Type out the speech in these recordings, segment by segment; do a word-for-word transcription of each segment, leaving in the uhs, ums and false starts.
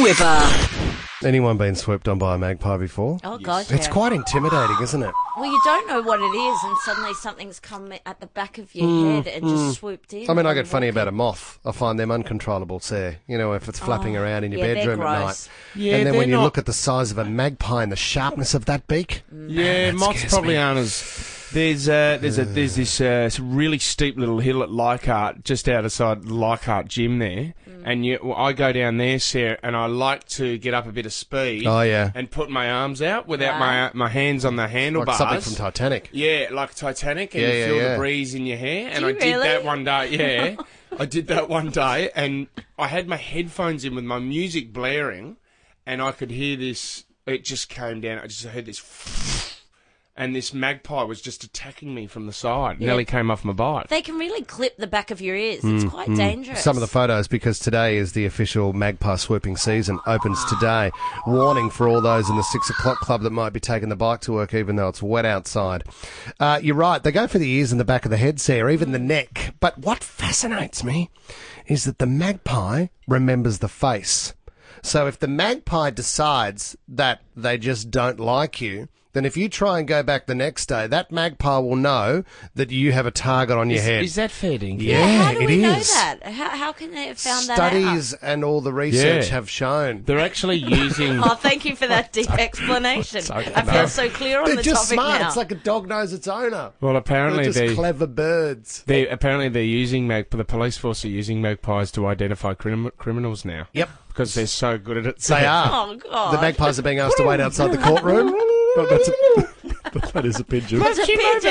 Whipper. Anyone been swooped on by a magpie before? Oh, God, yeah. It's quite intimidating, isn't it? Well, you don't know what it is, and suddenly something's come at the back of your Mm, head and mm. just swooped in. I mean, I and get funny walking. about a moth. I find them uncontrollable, say, you know, if it's flapping Oh, around in your yeah, they're bedroom at night. gross. Yeah, and then they're when you not- look at the size of a magpie and the sharpness of that beak. Yeah, that moths scares probably me. aren't as. There's uh, there's a there's this uh, really steep little hill at Leichhardt, just outside Leichhardt Gym there, Mm. and you, well, I go down there, Sarah, and I like to get up a bit of speed. Oh, yeah. And put my arms out without Right. my my hands on the handlebars. Like something from Titanic. Yeah, like Titanic, and Yeah, you yeah, feel yeah. the breeze in your hair. And you I did really? that one day. Yeah, I did that one day, and I had my headphones in with my music blaring, and I could hear this. It just came down. I just heard this. And this magpie was just attacking me from the side. Yeah. Nearly came off my bike. They can really clip the back of your ears. It's quite dangerous. Mm, Some of the photos, because today is the official magpie swooping season, opens today. Warning for all those in the six o'clock club that might be taking the bike to work even though it's wet outside. Uh, you're right, they go for the ears and the back of the head, Sarah, even the neck. But what fascinates me is that the magpie remembers the face. So if the magpie decides that they just don't like you, then if you try and go back the next day, that magpie will know that you have a target on your Is, head. is that fair dinkum? Yeah, How do it we know is. that? How, how can they have found Studies that and all the research Yeah. have shown. They're actually using... out? Oh, thank you for that deep explanation. I feel so clear on They're the just topic smart. now. It's like a dog knows its owner. well, They're apparently just they... clever birds. They apparently they're using mag. The police force are using magpies to identify crim- criminals now. Yep. Because they're so good at it. They are. Oh, God. The magpies are being asked to wait outside the courtroom. But that's a, but that is a pigeon. It's a pigeon.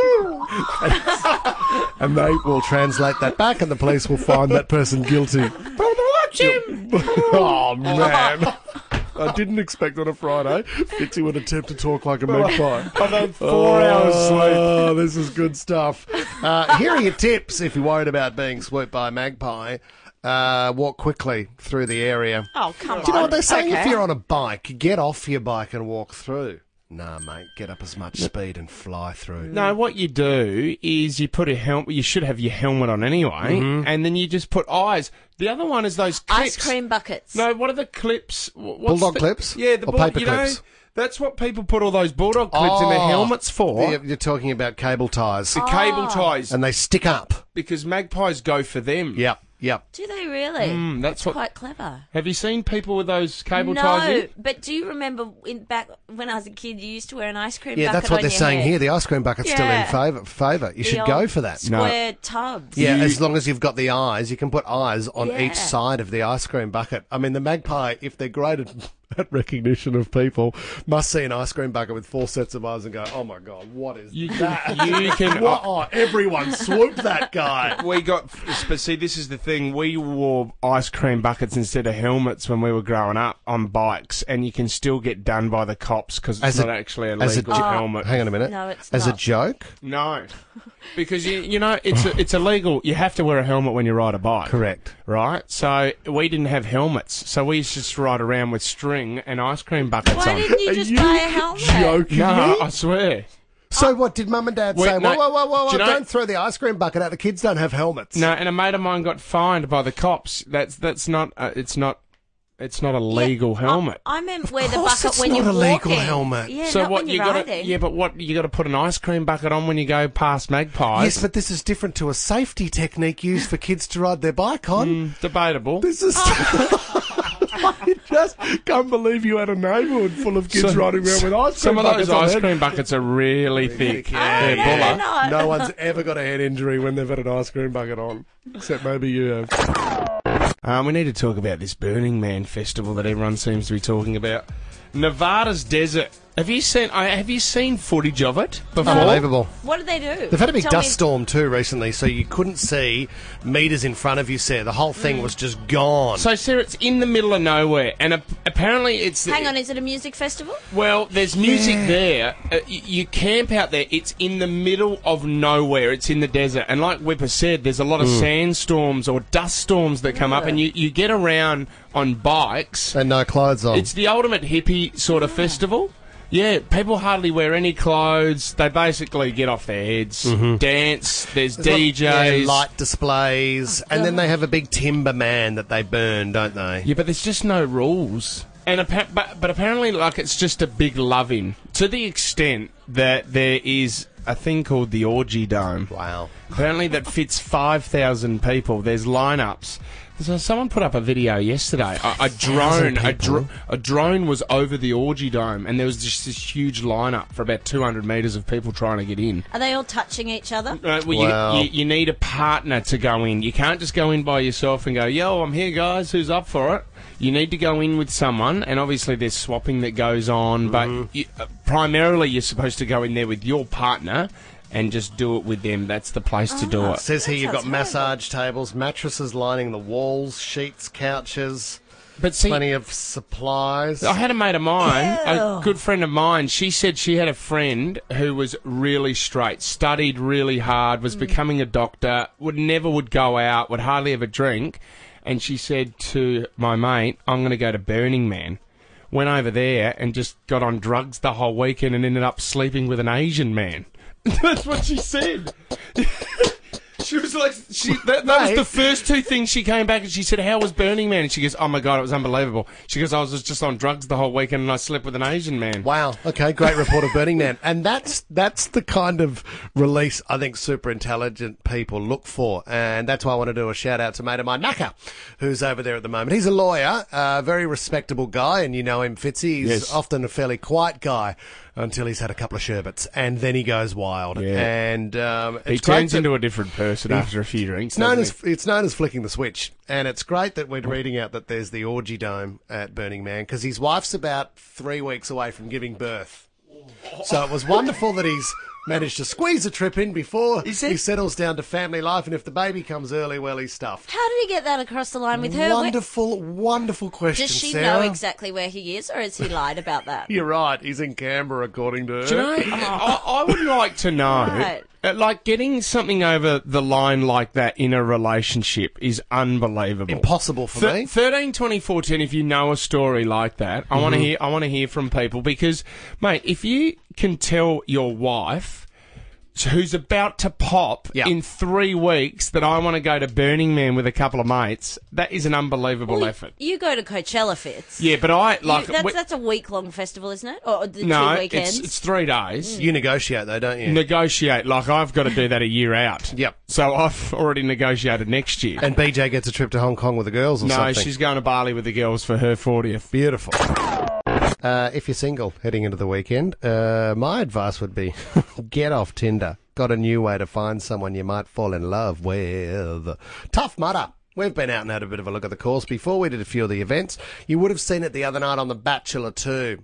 And they will translate that back and the police will find that person guilty. Watch him. Oh, man. I didn't expect on a Friday Fitzy would attempt to talk like a magpie. I've had four hours sleep. Oh, this is good stuff. Uh, here are your tips if you're worried about being swooped by a magpie. Uh, walk quickly through the area. Oh, come on. Do you know what they're saying? Okay. If you're on a bike, get off your bike and walk through. Nah, mate, get up as much speed and fly through. No, what you do is you put a helmet. You should have your helmet on anyway, and then you just put eyes. The other one is those clips. Ice cream buckets. No, what are the clips? Wh- What's Bulldog the, clips? Yeah, the Or bull, paper you clips? Know, that's what people put all those bulldog clips in their Oh, helmets for. You're, you're talking about cable ties. The cable ties, And they stick up. because magpies go for them. Yep, yep. Do they really? Mm, that's what- quite clever. Have you seen people with those cable no, ties in? but do you remember in back when I was a kid, you used to wear an ice cream Yeah, bucket that's what on they're your saying head? here. The ice cream bucket's Yeah. still in favour. favour. You The should old go for that. Square tubs. Yeah, You- as long as you've got the eyes, you can put eyes on Yeah. each side of the ice cream bucket. I mean, the magpie, if they're great at, at recognition of people, must see an ice cream bucket with four sets of eyes and go, oh my God, what is You that? can, you can. What? Oh, everyone swooped that guy. We got, but see, this is the thing. We wore ice cream buckets instead of helmets when we were growing up on bikes, and you can still get done by the cops because it's As a- not actually a as a legal jo- helmet. Hang on a minute. No, it's As a not. joke? No, because you you know it's it's illegal. You have to wear a helmet when you ride a bike. Correct. Right. So we didn't have helmets, so we used to just ride around with string and ice cream buckets Why on. didn't you Are just you buy a helmet? joking No, me? I swear. So what, did mum and dad Wait, say, no, whoa, whoa, whoa, whoa, whoa, do you know- don't throw the ice cream bucket out, the kids don't have helmets. No, and a mate of mine got fined by the cops. That's that's not. Uh, it's not. It's not a legal helmet. I, I meant wear the course bucket it's when not you're a legal walking. helmet. Yeah, so not what when you you're got riding. to? Yeah, but what you got to put an ice cream bucket on when you go past magpies? Yes, but this is different to a safety technique used for kids to ride their bike on. Mm, debatable. This is... I just can't believe you had a neighbourhood full of kids So- riding around with ice cream Some of buckets those on ice their- cream buckets are really thick. Yeah, They're yeah. buller. not. No one's ever got a head injury when they've had an ice cream bucket on. Except maybe you have. Um, we need to talk about this Burning Man festival that everyone seems to be talking about. Nevada's desert. Have you seen? I have you seen footage of it before? Unbelievable. What did they do? They've had a big Tell dust me- storm too recently, so you couldn't see metres in front of you, Sarah. The whole Mm. thing was just gone. So, Sarah, it's in the middle of nowhere, and ap- apparently it's... Hang on, is it a music festival? Well, there's music there. Uh, y- you camp out there. It's in the middle of nowhere. It's in the desert. And like Whipper said, there's a lot of sandstorms or dust storms that come up, and you, you get around on bikes. And no clothes on. It's the ultimate hippie sort of festival. Yeah, people hardly wear any clothes. They basically get off their heads, dance. There's, There's a lot- D Js. yeah, light displays, and then they have a big timber man that they burn, don't they? Yeah, but there's just no rules. And appa- but, but apparently, like, it's just a big love-in to the extent that there is a thing called the Orgy Dome. Wow. Apparently, that fits five thousand people. There's lineups. So someone put up a video yesterday. A, a drone, a, dr- a drone was over the Orgy Dome, and there was just this huge lineup for about two hundred metres of people trying to get in. Are they all touching each other? Uh, well, Wow. you, you, you need a partner to go in. You can't just go in by yourself and go, yo, I'm here, guys, who's up for it? You need to go in with someone, and obviously there's swapping that goes on, but you, uh, primarily you're supposed to go in there with your partner and just do it with them. That's the place to do it. Says here That you've got sounds massage tables, mattresses lining the walls, sheets, couches, But see, plenty of supplies. I had a mate of mine, a Ew. good friend of mine. She said she had a friend who was really straight, studied really hard, was becoming a doctor, would never would go out, would hardly ever drink. And she said to my mate, I'm going to go to Burning Man. Went over there and just got on drugs the whole weekend and ended up sleeping with an Asian man. That's what she said. She was like, she, that, that was Mate. the first two things she came back and she said, how was Burning Man? And she goes, oh my God, it was unbelievable. She goes, I was just on drugs the whole weekend and I slept with an Asian man. Wow. Okay, great report of Burning Man. And that's that's the kind of release I think super intelligent people look for. And that's why I want to do a shout out to mate of mine, Naka, who's over there at the moment. He's a lawyer, a very respectable guy, and you know him, Fitzy. He's Yes. often a fairly quiet guy until he's had a couple of sherbets, and then he goes wild. Yeah. And um, it's He great turns that- into a different person after a few drinks. It's known doesn't as it's known as flicking the switch, and it's great that we're reading out that there's the Orgy Dome at Burning Man because his wife's about three weeks away from giving birth. So it was wonderful that he's managed to squeeze a trip in before Is he it- settles down to family life, and if the baby comes early, well, he's stuffed. How did he get that across the line with her? Where- Wonderful, wonderful question, Does she Sarah. know exactly where he is, or has he lied about that? You're right. He's in Canberra, according to her. Do you know, I, I would like to know, Right. uh, like getting something over the line like that in a relationship is unbelievable. Impossible for Th- me. thirteen twenty-four ten. If you know a story like that, I want to hear. I want to hear from people because, mate, if you can tell your wife who's about to pop Yeah. in three weeks that I want to go to Burning Man with a couple of mates, that is an unbelievable Well, effort. You go to Coachella Fits. Yeah, but I You- like. that's, we- that's a week-long festival, isn't it? Or the no, two weekends? it's it's three days. You negotiate, though, don't you? Negotiate like I've got to do that a year out. Yep. So I've already negotiated next year. And B J gets a trip to Hong Kong with the girls or no, something. she's going to Bali with the girls for her fortieth. Beautiful. Uh, if you're single heading into the weekend, uh, my advice would be get off Tinder. Got a new way to find someone you might fall in love with. Tough Mudder. We've been out and had a bit of a look at the course before. We did a few of the events. You would have seen it the other night on The Bachelor too.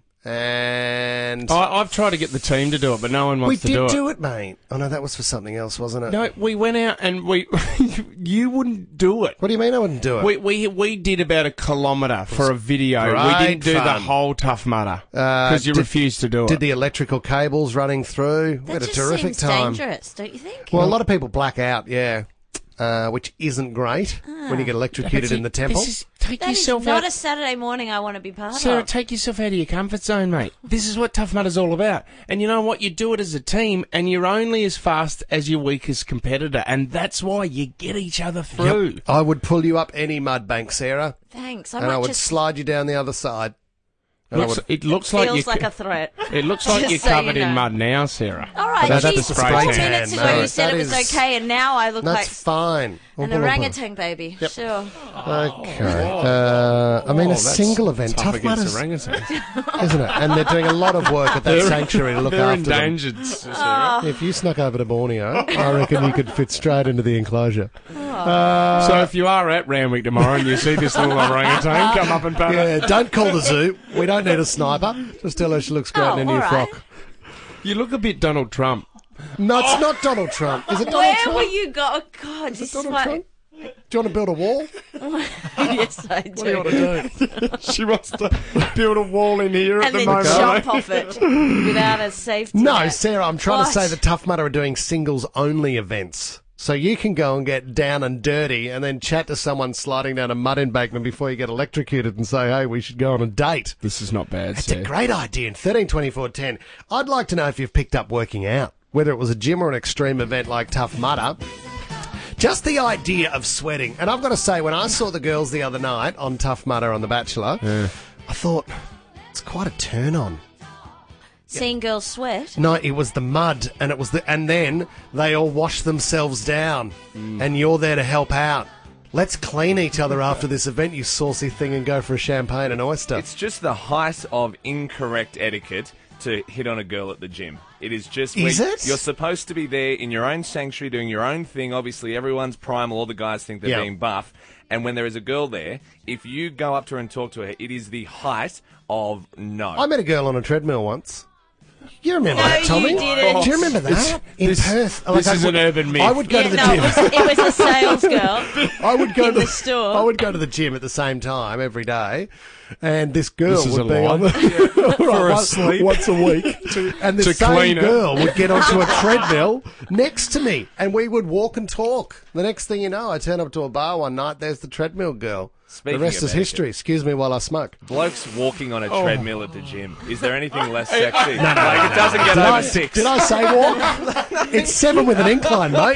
And I, I've tried to get the team to do it, but no one we wants to did do it. do it, mate. Oh no, that was for something else, wasn't it? No, we went out and we. you wouldn't do it. What do you mean I wouldn't do it? We, we we did about a kilometre for a video. We great didn't do the fun. whole Tough Mudder Uh, because you did- refused to do did it. the electrical cables running through. We that had a just terrific seems time. dangerous, don't you think? Well, a lot of people black out, yeah, uh, which isn't great when you get electrocuted in the temple. This is, take that is yourself not out. a Saturday morning I want to be part Sarah, of. take yourself out of your comfort zone, mate. This is what Tough Mudder's all about. And you know what? You do it as a team, and you're only as fast as your weakest competitor, and that's why you get each other through. Yep. I would pull you up any mud bank, Sarah, Thanks. I and might I would just slide you down the other side. And I Looks, would- it looks like feels you're, like a threat. it looks like Just you're so you covered in know. mud now, Sarah. All right, No, that's geez, a four spray minutes tan. ago No, you said that it was is- okay, and now I look That's like fine. an Wubba lubba. orangutan baby. Sure. Okay. Uh, I mean, a Oh, that's single event, tough tough against matters, orangutans. isn't it? And they're doing a lot of work at that They're- sanctuary to look They're after them. endangered, Sarah. If you snuck over to Borneo, I reckon you could fit straight into the enclosure. So if you are at Randwick tomorrow and you see this little orangutan, come up and pat her. Yeah, don't call the zoo. We don't need a sniper. Just tell her she looks great Oh, in a new all right. frock. You look a bit Donald Trump. No, it's not Donald Trump. Is it Donald Where Trump? will you go? Oh, God, this is Donald why. Trump? Do you want to build a wall? Yes, I do. What do you want to do? She wants to build a wall in here at And the then moment. jump off it without a safety No, net. Sarah, I'm trying to What? say that Tough Mudder are doing singles-only events. So you can go and get down and dirty and then chat to someone sliding down a mud embankment before you get electrocuted and say, hey, we should go on a date. This is not bad, It's sir. a great idea. In thirteen twenty-four ten, I'd like to know if you've picked up working out, whether it was a gym or an extreme event like Tough Mudder. Just the idea of sweating. And I've got to say, when I saw the girls the other night on Tough Mudder on The Bachelor, Yeah. I thought, it's quite a turn on. Seeing girls sweat. No, it was the mud, and it was the, and then they all wash themselves down, and you're there to help out. Let's clean each other after this event, you saucy thing, and go for a champagne and oyster. It's just the height of incorrect etiquette to hit on a girl at the gym. It is just... Is where it? You're supposed to be there in your own sanctuary doing your own thing. Obviously, everyone's primal. All the guys think they're Yeah. being buff. And when there is a girl there, if you go up to her and talk to her, it is the height of no. I met a girl on a treadmill once. You remember No, that, you Tommy? didn't. Do you remember that? In this- Perth. this I is an would- urban myth. I would go Yeah, to the no, gym. it was, it was a sales girl. I would go in to the store. I would go to the gym at the same time every day, and this girl This is would a be lie. on the For a once, sleep. once a week, and the to same clean it. girl would get onto a treadmill next to me, and we would walk and talk. The next thing you know, I turn up to a bar one night. There's the treadmill girl. Speaking the rest of is history. Excuse me while I smoke. Blokes walking on a Oh. treadmill at the gym. Is there anything less sexy? Like, it doesn't get Did over I, six. did I say walk? It's seven with an incline, mate.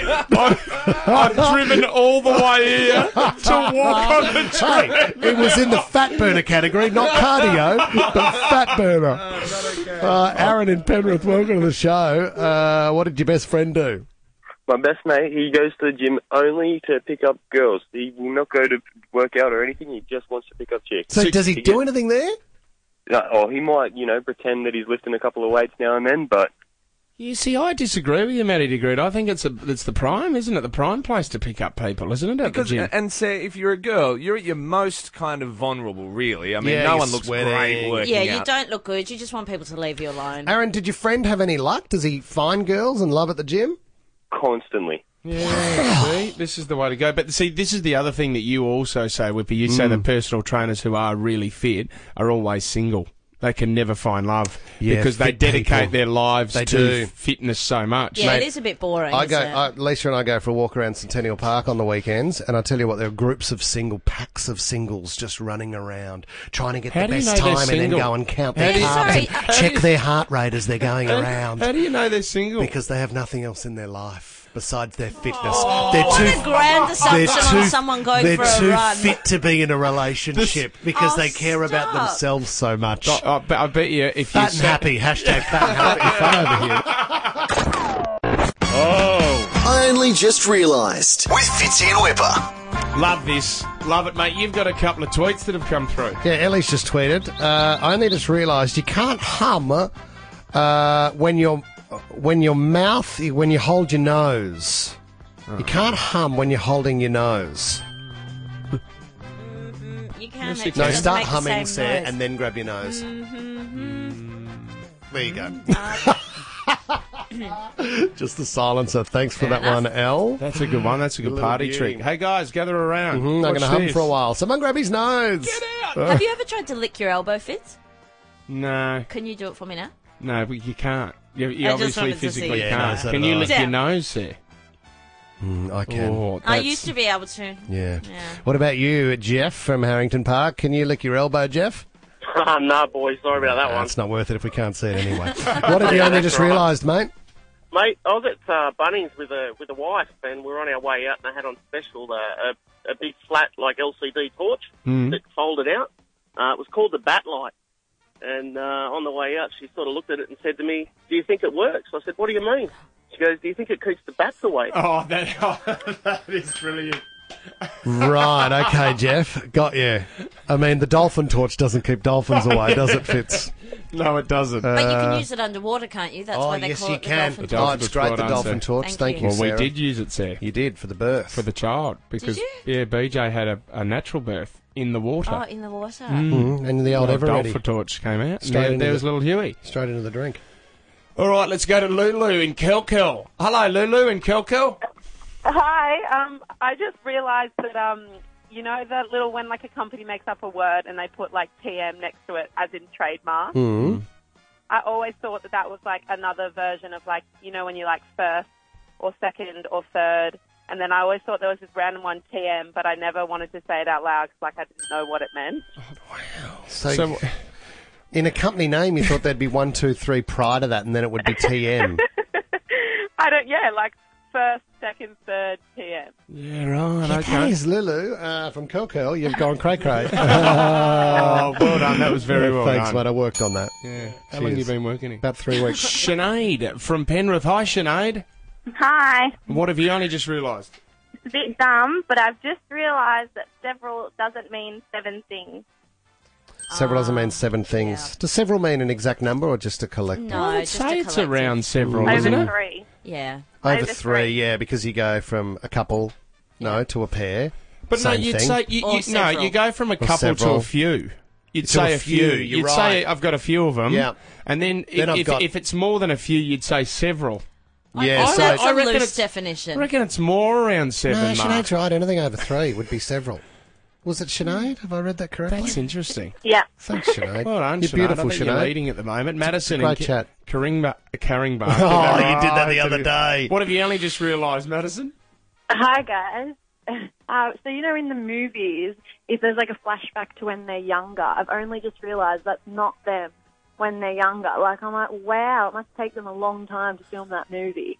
I've driven all the way here to walk on the train. Hey, it was in the fat burner category, not cardio, but fat burner. Uh, Aaron in Penrith, welcome to the show. Uh, what did your best friend do? My best mate, he goes to the gym only to pick up girls. He will not go to work out or anything. He just wants to pick up chicks. So does he He do gets- anything there? Uh, or he might, you know, pretend that he's lifting a couple of weights now and then, but You see, I disagree with you, Matty DeGroot. I think it's a, it's the prime, isn't it? The prime place to pick up people, isn't it? At Because, the gym. and say, if you're a girl, you're at your most kind of vulnerable, really. I mean, Yeah, no you're one looks sweating. great working Yeah, you out. don't look good. You just want people to leave you alone. Aaron, did your friend have any luck? Does he find girls and love at the gym? constantly. Yeah, see, this is the way to go. But see, this is the other thing that you also say, Whippy. You Mm. say that personal trainers who are really fit are always single. They can never find love Yeah, because they fit dedicate people. their lives They to do. fitness so much. Yeah, Mate, it is a bit boring. I go, isn't it? I, Lisa and I go for a walk around Centennial Park on the weekends, and I tell you what, there are groups of single, packs of singles just running around, trying to get How the do you best know they're time and then single? go and count How their do you- carbs Sorry, and uh, check how do their heart rate as they're going around. How do you know they're single? Because they have nothing else in their life besides their fitness. Oh, they're what too a grand they're assumption on too, someone going they're for a too run. fit to be in a relationship because Oh, they care about stop. themselves so much. I, I bet, I bet you if you Fat and said- happy. Hashtag fat and happy fun over here. I only just realised. With Fitzy and Whipper. Love this. Love it, mate. You've got a couple of tweets that have come through. Yeah, Ellie's just tweeted. Uh, I only just realised you can't hum uh, when your when your mouth when you hold your nose. You can't hum when you're holding your nose. You can. Yes, it you No, can. doesn't start make the humming, same Sarah, noise. and then grab your nose. There you go. Just the silencer. Thanks for that enough. one, Elle. That's a good one. That's a good Little party beauty. trick. Hey, guys, gather around. Mm, I'm Watch going to hum this. for a while. Someone grab his nose. Get out! Have you ever tried to lick your elbow, Fitz? No, Can you do it for me now? no, but you can't. You, you I just obviously wanted to see physically you Yeah, can't. no, so Can did you I. lick your Damn. nose there? Mm, I can. Oh, I that's- used to be able to. Yeah. Yeah. What about you, Jeff from Harrington Park? Can you lick your elbow, Jeff? nah, boys, sorry about that Nah, one. it's not worth it if we can't see it anyway. What have you only just realised, mate? Mate, I was at uh, Bunnings with a with a wife, and we were on our way out, and I had on special uh, a, a big flat, like, L C D torch Hmm. that folded out. Uh, it was called the Bat Light. And uh, on the way out, she sort of looked at it and said to me, "Do you think it works?" I said, "What do you mean?" She goes, "Do you think it keeps the bats away?" Oh, that, oh, that is brilliant. Right, okay, Jeff. Got you. I mean, the dolphin torch doesn't keep dolphins away, does it, Fitz? No, it doesn't. But you can use it underwater, can't you? That's Oh, why they yes, call you it the can. dolphin The Oh, torch. it's dolphin great, the torch, dolphin answer. torch. Thank Thank you. you, well, we Sarah. did use it, Sarah, You did, for the birth. for the child because you? yeah, B J had a, a natural birth in the water. Oh, in the water. Mm, and the old Little Eveready. dolphin torch came out. Straight There, into there the- was little Huey. Straight into the drink. All right, let's go to Lulu in Kelkel. Hello, Lulu in Kelkel. Hi. Um, I just realised that um, you know that little when like a company makes up a word and they put like T M next to it as in trademark. Mm. I always thought that that was like another version of like you know when you like first or second or third And then I always thought there was this random one, T M, but I never wanted to say it out loud because, like, I didn't know what it meant. So, So- in a company name, you thought there'd be one, two, three prior to that, and then it would be T M. I don't, yeah, like first, second, third, T M. Yeah, right, Okay, okay. here's Lulu uh, from Coco. You've gone cray cray. Oh, well done. That was very well Thanks, done. mate. I worked on that. Yeah. How long have you Cheers. been working here? About three weeks. Sinead from Penrith. Hi, Sinead. Hi. What have you only just realised? It's a bit dumb, but I've just realised that several doesn't mean seven things. Several doesn't mean seven things. yeah. Does several mean an exact number or just a collective? No, I would just say a it's collective. around several, Over isn't it? three. Yeah. Over Over three, three. yeah, because you go from a couple, no, to a pair. But no, Same you'd thing. say you, Or you, no, several. you go from a couple to several. a few. You'd To say a a few, few. you're You'd say right. I've got a few of them. Yeah. And then, Then I've if, got- if it's more than a few, you'd say several. Yeah, Oh, so that's I a reckon loose it's- definition. I reckon it's more around seven. no, Mark. Sinead's right. Anything over three would be several. Was it Sinead? Have I read that correctly? That's interesting. Yeah. Thanks, Sinead. Well done, You're Sinead. beautiful, I think you're Sinead. leading at the moment. Madison Great and chat. Karingba, Caringbar. Oh, you did that the other day. What have you only just realised, Madison? Hi, guys. Uh, so, you know, in the movies, if there's like a flashback to when they're younger, I've only just realised that's not them when they're younger. Like, I'm like, wow, it must take them a long time to film that movie.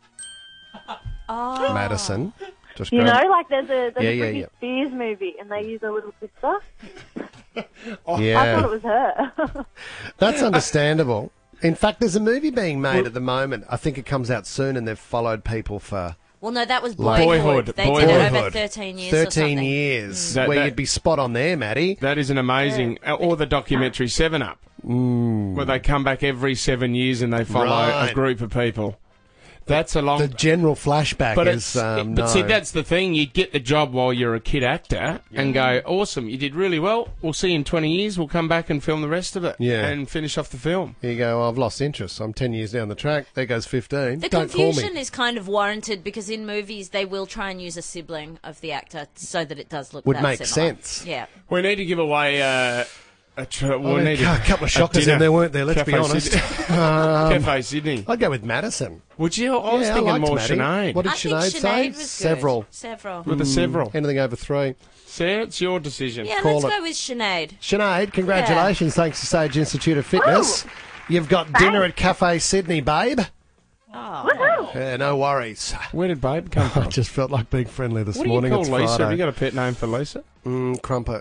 Oh. Madison. Just You grab- know, like there's a, there's Yeah, a yeah, Britney yeah. Spears movie and they use a little sister. I thought Yeah, it was her. that's understandable. In fact, there's a movie being made at the moment. I think it comes out soon, and they've followed people for Well, no, that was Like- Boyhood. Boyhood, They did it Boyhood. over thirteen years or thirteen something. years, That- where that- you'd be spot on there, Maddie. That is an amazing... Or the documentary Seven Up, where they come back every seven years and they follow Right. a group of people. That's a long... The general flashback But, is it's, um, but no. see, that's the thing. You get the job while you're a kid actor and go, awesome, you did really well. We'll see you in twenty years. We'll come back and film the rest of it Yeah. and finish off the film. Here you go, oh, I've lost interest. I'm ten years down the track. There goes fifteen. The Don't call confusion me. is kind of warranted because in movies they will try and use a sibling of the actor so that it does look Would that make similar. sense. Yeah. We need to give away uh, a... Tr- Oh, we'll there need are a couple of shockers dinner. in there, weren't there? Let's be Cafe honest. Sydney. Um, Cafe Sydney. I'd go with Madison. Would you? I was yeah, thinking I liked more Maddie. Sinead. What did I think Sinead say? Sinead was good. Several. Several. With the several. Anything over three. Sarah, it's your decision. Yeah, Call let's it. go with Sinead. Sinead, congratulations. Thanks to Sage Institute of Fitness. You've got dinner at Cafe Sydney, babe. Oh. Yeah, no worries. Where did Babe come I from? just felt like being friendly this What do you morning. call It's Lisa? Have Friday. you got a pet name for Lisa? Mm, crumpet.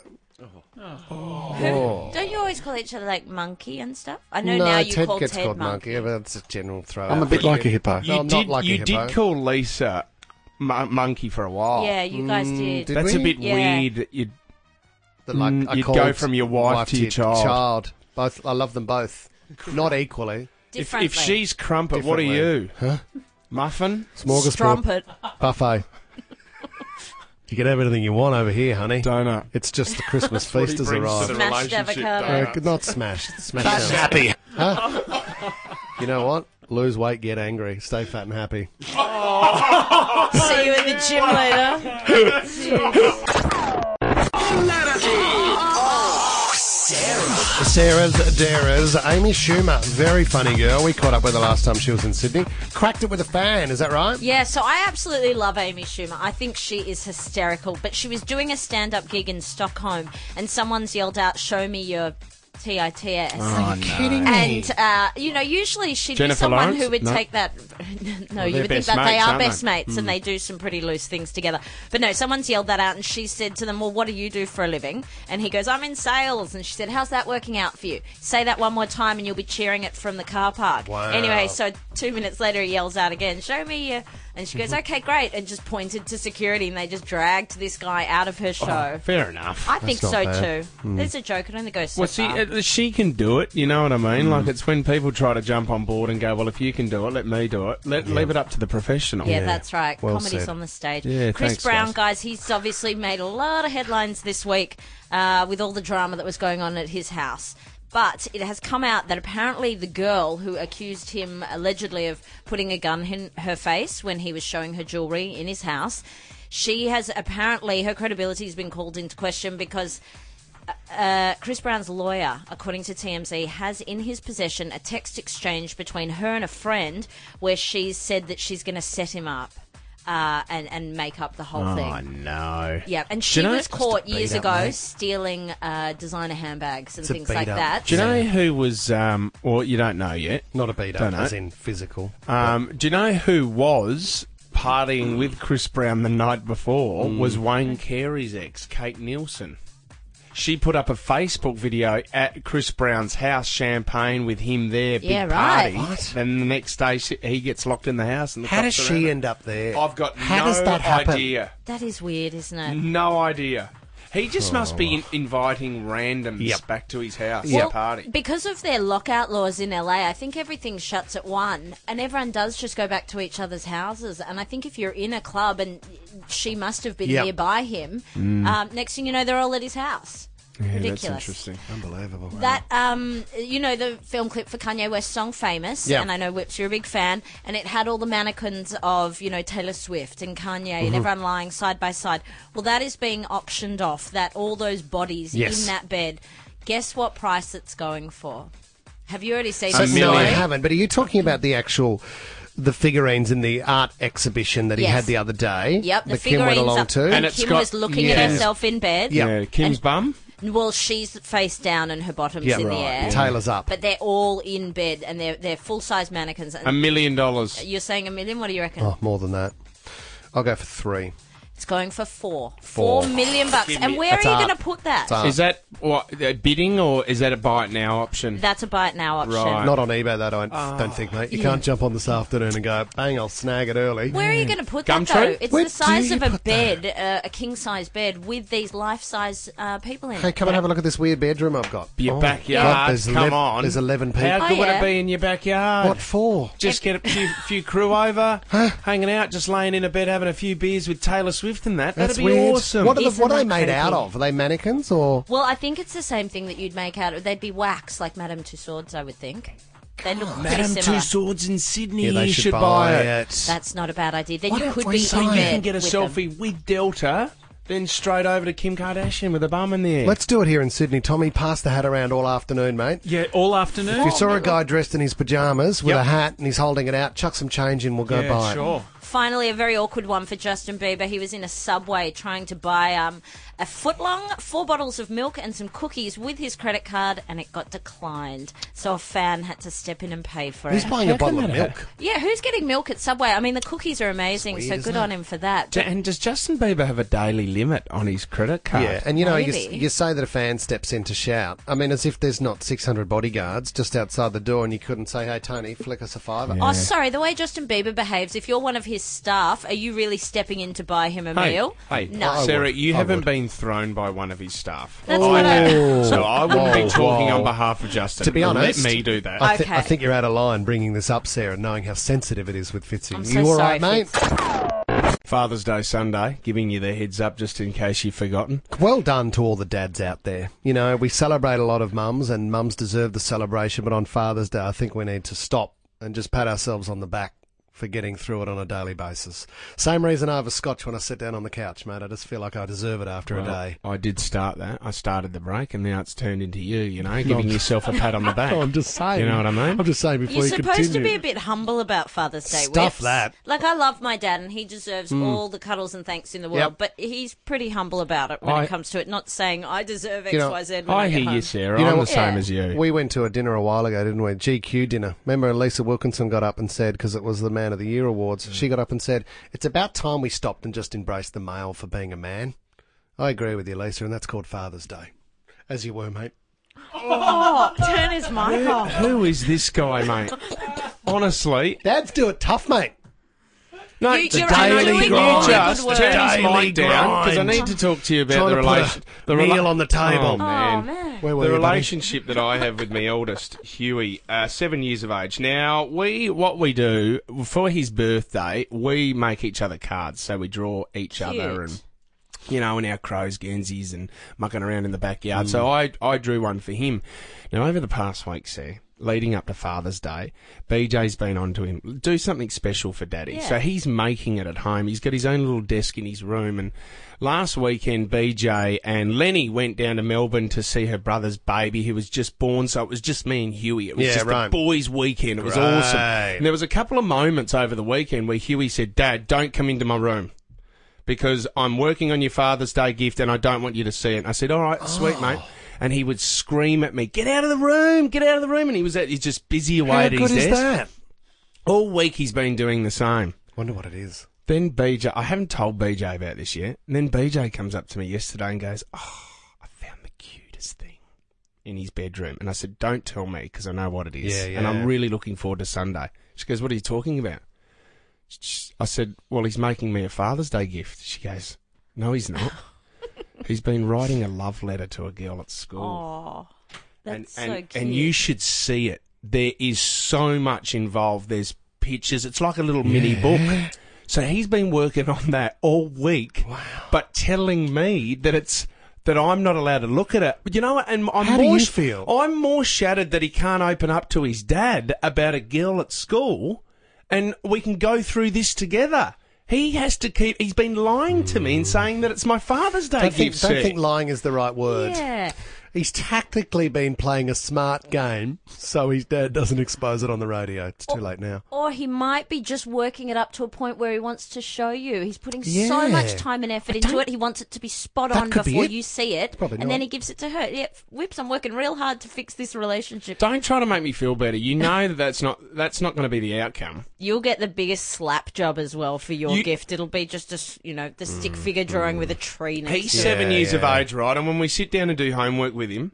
Who- Don't you always call each other like monkey and stuff? I know no, now you Ted call gets Ted called monkey. monkey. but That's a general throw. I'm a bit like a hippo. No, You I'm did. not like a you hippo. did call Lisa mon- monkey for a while. Yeah, you guys Mm, did. did That's we? a bit Yeah. weird. That you'd The, like, Mm, I you'd called go from your wife to your child. Both. I love them both. Not equally. if, Differently. if she's crumpet, what are you? Huh? Muffin? Smorgasbord. Strumpet. Buffet. You can have anything you want over here, honey. Donut. It's just the Christmas What he feast has brings to arrived. the Smashed relationship, avocado. Uh, not smash. Smash down. Happy. You know what? Lose weight, get angry. Stay fat and happy. See you in the gym later. Sarah's Daras. Amy Schumer, very funny girl. We caught up with her last time she was in Sydney. Cracked it with a fan, is that right? Yeah, so I absolutely love Amy Schumer. I think she is hysterical. But she was doing a stand-up gig in Stockholm, and someone's yelled out, "Show me your T I T S." Are you kidding me? And, uh, you know, usually she'd Jennifer be someone Lawrence? who would No. take that... no, you they're would think best that they mates, are aren't best they? mates and they do some pretty loose things together. But no, someone's yelled that out and she said to them, well, what do you do for a living? And he goes, I'm in sales. And she said, how's that working out for you? Say that one more time and you'll be cheering it from the car park. Wow. Anyway, so two minutes later he yells out again, show me your... And she goes, okay, great, and just pointed to security, and they just dragged this guy out of her show. Oh, fair enough. I think That's so not bad. too. It's a joke. It only goes so Well, see, far. uh, she can do it. You know what I mean? Like, it's when people try to jump on board and go, well, if you can do it, let me do it. Let, Leave it up to the professional. Yeah, that's right. Well Comedy's said. on the stage. Yeah, Chris thanks, Brown, guys. guys, he's obviously made a lot of headlines this week uh, with all the drama that was going on at his house. But it has come out that apparently the girl who accused him allegedly of putting a gun in her face when he was showing her jewellery in his house, she has apparently, her credibility has been called into question because uh, Chris Brown's lawyer, according to T M Z, has in his possession a text exchange between her and a friend where she's said that she's going to set him up. uh, and, and make up the whole Oh, thing. no. Yeah, and Do she you know- was caught years beat up, ago mate. stealing uh, designer handbags and It's a things beat like up. that. Do you know who was, um, well, you don't know yet. Not a beat up, Don't know. as in physical. Um, do you know who was partying with Chris Brown the night before? Was Wayne Carey's ex, Kate Nielsen. She put up a Facebook video at Chris Brown's house, champagne with him there, big Yeah, right. party. What? Then the next day she, he gets locked in the house. And the How does cops she are end up there? I've got How no does that happen? idea. That is weird, isn't it? No idea. He just must be in- inviting randoms Yep. back to his house Well, to party. because of their lockout laws in L A, I think everything shuts at one, and everyone does just go back to each other's houses. And I think if you're in a club and she must have been Yep. nearby him, um, next thing you know, they're all at his house. Yeah, Ridiculous. that's interesting. Unbelievable. That um, you know the film clip for Kanye West's song "Famous," Yeah. and I know Whips, you're a big fan, and it had all the mannequins of you know Taylor Swift and Kanye Mm-hmm. and everyone lying side by side. Well, that is being auctioned off. That all those bodies Yes. in that bed. Guess what price it's going for? Have you already seen So, this no, I story? haven't. But are you talking about the actual, the figurines in the art exhibition that he Yes. had the other day? Yep, the that Kim figurines went along up, to. and, And it's Kim got- was looking yeah. at herself in bed. Yeah. Yeah, Kim's And- bum. Well, she's face down and her bottom's Yeah, in right, the air. yeah. Taylor's up. But they're all in bed and they're they're full size mannequins. And A million dollars. you're saying a million? What do you reckon? Oh, more than that. I'll go for three. It's going for four. Four. Four million bucks. Give And me- where That's are you art. going to put that? It's art. Is that what uh, bidding or is that a buy it now option? That's a buy it now option. Right. Not on eBay, though, I don't, don't think, mate. You can't jump on this afternoon and go, bang, I'll snag it early. Where are you going to put that, Gumtree? though? It's Where the size do of you a put bed, uh, a king-size bed, with these life-size uh, people in Hey, it. come and have a look at this weird bedroom I've got. Your Oh, backyard. God, there's Come elev- on. There's eleven people. How Oh, good would yeah. it be in your backyard? What for? Just get a few, few crew over, hanging out, just laying in a bed, having a few beers with Taylor Swift and that. That'd That's be weird. awesome. What are, the, Isn't what are they that made out creepy? of? Are they mannequins or? Well, I think it's the same thing that you'd make out of. They'd be wax, like Madame Tussauds, I would think. They look pretty Madame similar. Tussauds in Sydney. Yeah, they you should, should buy it. That's not a bad idea. Then Why you don't could we be sign in it? You bed can get a with them. selfie with Delta, then straight over to Kim Kardashian with a bum in the air. Let's do it here in Sydney. Tommy, pass the hat around all afternoon, mate. Yeah, all afternoon. If you saw a guy dressed in his pyjamas with Yep. a hat and he's holding it out, chuck some change in, we'll go yeah, buy it. sure. Finally, a very awkward one for Justin Bieber. He was in a Subway trying to buy um, a foot-long, four bottles of milk and some cookies with his credit card, and it got declined. So a fan had to step in and pay for He's it. buying a bottle of milk. Yeah, who's getting milk at Subway? I mean, the cookies are amazing, It's so weird, good isn't on it? him for that. D- But And does Justin Bieber have a daily limit on his credit card? Yeah, and you know, you, Maybe. you say that a fan steps in to shout. I mean, as if there's not six hundred bodyguards just outside the door and you couldn't say, hey, Tony, flick us a fiver. Oh, sorry, the way Justin Bieber behaves, if you're one of his staff, are you really stepping in to buy him a Hey, meal? hey, No. Sarah, would. you I haven't would. been thrown by one of his staff. That's I what I- have. So I wouldn't Whoa, be talking whoa. on behalf of Justin. To be honest, let me do that. I, thi- Okay. I think you're out of line bringing this up, Sarah, knowing how sensitive it is with Fitzy. I'm so you all sorry, right, mate? Fitz. Father's Day Sunday, giving you the heads up just in case you've forgotten. Well done to all the dads out there. You know, we celebrate a lot of mums, and mums deserve the celebration, but on Father's Day, I think we need to stop and just pat ourselves on the back for getting through it on a daily basis. Same reason I have a scotch when I sit down on the couch, mate. I just feel like I deserve it after a Well, day. I did start that. I started the break, and now it's turned into you, you know, giving yourself a pat on the back. I'm just saying. You know what I mean? I'm just saying before You're you supposed continue. to be a bit humble about Father's Day. Stuff Whips. that. Like, I love my dad, and he deserves all the cuddles and thanks in the world, Yep. but he's pretty humble about it when I- it comes to it, not saying, I deserve X, You know, Y, Z when I, I get hear home. you, Sarah. You know I'm the what- same Yeah. as you. We went to a dinner a while ago, didn't we? G Q dinner. Remember Lisa Wilkinson got up and said, because it was the Man of the Year Awards, she got up and said, it's about time we stopped and just embraced the male for being a man. I agree with you, Lisa, and that's called Father's Day. As you were, mate. Oh, turn his mic off. Who is this guy, mate? Honestly. Dads do it tough, mate. No, You- the you're daily doing grind. really Just good turn work. his Daily mic down because I grind. need to talk to you about Trying the to put a relation. the meal on the table. Oh, Oh, man. man. Where were The you, buddy? relationship that I have with my eldest, Huey, uh, seven years of age. Now, we what we do for his birthday, we make each other cards, so we draw each other Cute. and. You know, in our crows, Guernseys, and mucking around in the backyard. Mm. So I, I drew one for him. Now, over the past week, Sir, leading up to Father's Day, B J's been on to him, do something special for Daddy. Yeah. So he's making it at home. He's got his own little desk in his room. And last weekend, B J and Lenny went down to Melbourne to see her brother's baby who was just born. So it was just me and Huey. It was Yeah, just right. a boys' weekend. It was Great. awesome. And there was a couple of moments over the weekend where Huey said, Dad, don't come into my room, because I'm working on your Father's Day gift and I don't want you to see it. And I said, all right, sweet, mate. And he would scream at me, get out of the room, get out of the room. And he was at, he's just busy away How at his good is desk. that? All week he's been doing the same. Wonder what it is. Then B J, I haven't told B J about this yet. And then B J comes up to me yesterday and goes, oh, I found the cutest thing in his bedroom. And I said, don't tell me, because I know what it is. Yeah, yeah. And I'm really looking forward to Sunday. She goes, what are you talking about? I said, well, he's making me a Father's Day gift. She goes, no, he's not. He's been writing a love letter to a girl at school. Oh, that's and, so and, cute. and you should see it. There is so much involved. There's pictures. It's like a little mini book. So he's been working on that all week, wow. but telling me that it's that I'm not allowed to look at it. But you know what? And I'm How more do you feel? I'm more shattered that he can't open up to his dad about a girl at school, and we can go through this together. He has to keep. He's been lying to me and saying that it's my Father's Day Don't think, gift. don't set. think lying is the right word. Yeah. He's tactically been playing a smart game so his dad doesn't expose it on the radio. It's too late now. Or he might be just working it up to a point where he wants to show you. He's putting Yeah. so much time and effort I into don't- it. He wants it to be spot That on could be before it. you see it. Probably and not. then he gives it to her. Yeah, Whips, I'm working real hard to fix this relationship. Don't try to make me feel better. You know that that's not that's not going to be the outcome. You'll get the biggest slap job as well for your You- gift. It'll be just a, s- you know, the stick figure drawing with a tree next He's to it. seven Yeah, years yeah. of age, right? And when we sit down and do homework with him,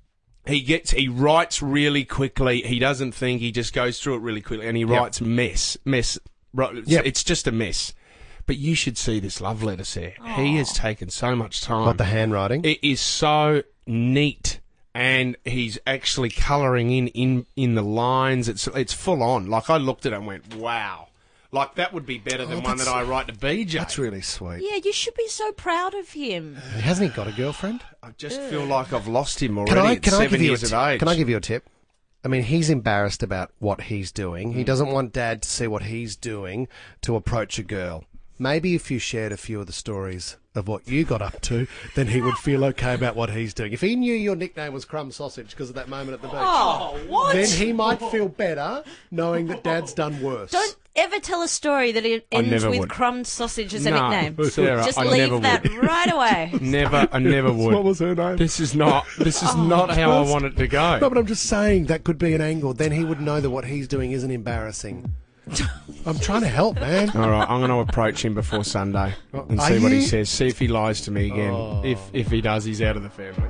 he gets he writes really quickly. He doesn't think. He just goes through it really quickly, and he writes mess, mess. Right, it's, Yep. it's just a mess. But you should see this love letter, Sarah. He has taken so much time. Like the handwriting. It is so neat, and he's actually colouring in, in in the lines. It's it's full on. Like, I looked at it and went, wow. Like, that would be better than Oh, one that that's- I write to B J. That's really sweet. Yeah, you should be so proud of him. Hasn't he got a girlfriend? I just feel like I've lost him already Can I, at can I seven give you a years tip? of age. Can I give you a tip? I mean, he's embarrassed about what he's doing. He doesn't want Dad to see what he's doing to approach a girl. Maybe if you shared a few of the stories of what you got up to, then he would feel okay about what he's doing. If he knew your nickname was Crumb Sausage because of that moment at the beach, Oh, what? then he might feel better knowing that Dad's done worse. Don't ever tell a story that it I ends never with would. crumbed sausage as a No, nickname. Sarah, Just I leave never that would. right away. Never, I never would. What was her name? This is not. This is not how I want it to go. No, but I'm just saying that could be an angle. Then he would know that what he's doing isn't embarrassing. I'm trying to help, man. All right, I'm going to approach him before Sunday and Are see what he you? says. See if he lies to me again. Oh. If if he does, he's out of the family.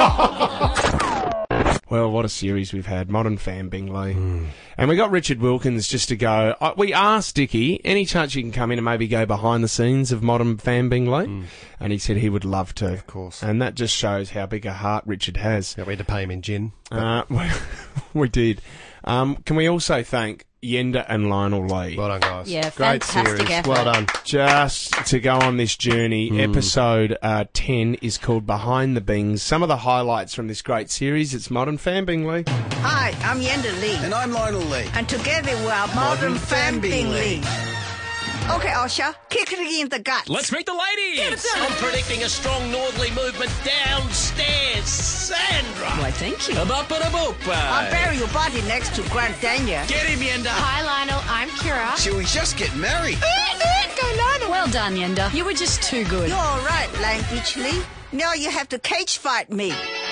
Well, what a series we've had. Modern Fan Bingley. Hmm. And we got Richard Wilkins just to go. Uh, we asked Dickie, any chance you can come in and maybe go behind the scenes of Modern Fan Bingley? And he said he would love to. Of Hmm. course. And that just shows how big a heart Richard has. Yeah, we had to pay him in gin. Uh, we, we did. Um, can we also thank Yenda and Lionel Lee? Well done, guys. Yeah, Great fantastic series. effort. Well done. Just to go on this journey, Hmm. episode uh, ten is called Behind the Bings. Some of the highlights from this great series, it's Modern Fan Bingley. Hi, I'm Yenda Lee. And I'm Lionel Lee. And together we are Modern, Modern Fan Fan Bingley. Okay, Osha, kick it in the gut. Let's meet the ladies. I'm predicting a strong northerly movement downstairs. Sandra. Why, thank you. Ba-ba-da-boop. I'll bury your body next to Grant Daniel. Get him, Yenda. Hi, Lionel. I'm Kira. Shall we just get married? Go, Lionel. Well done, Yenda. You were just too good. You're all right, Language Lee. Now you have to cage fight me.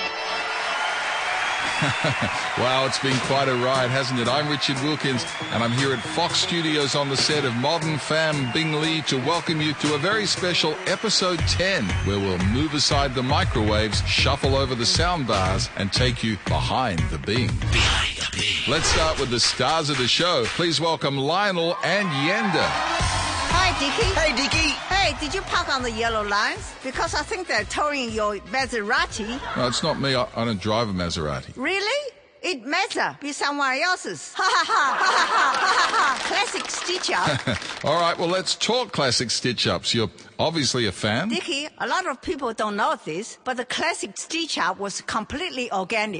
Wow, it's been quite a ride, hasn't it? I'm Richard Wilkins, and I'm here at Fox Studios on the set of Modern Fan Bingley to welcome you to a very special episode ten, where we'll move aside the microwaves, shuffle over the sound bars, and take you behind the Bing. Behind the Bing. Let's start with the stars of the show. Please welcome Lionel and Yenda. Hi, Dickie. Hey, Dickie. Hey, did you park on the yellow lines? Because I think they're towing your Maserati. No, it's not me. I, I don't drive a Maserati. Really? It Mazda be someone else's. Ha ha ha ha ha ha ha. Classic stitch up. All right, well, let's talk classic stitch-ups. You're obviously a fan. Dickie, a lot of people don't know this, but the classic stitch up was completely organic.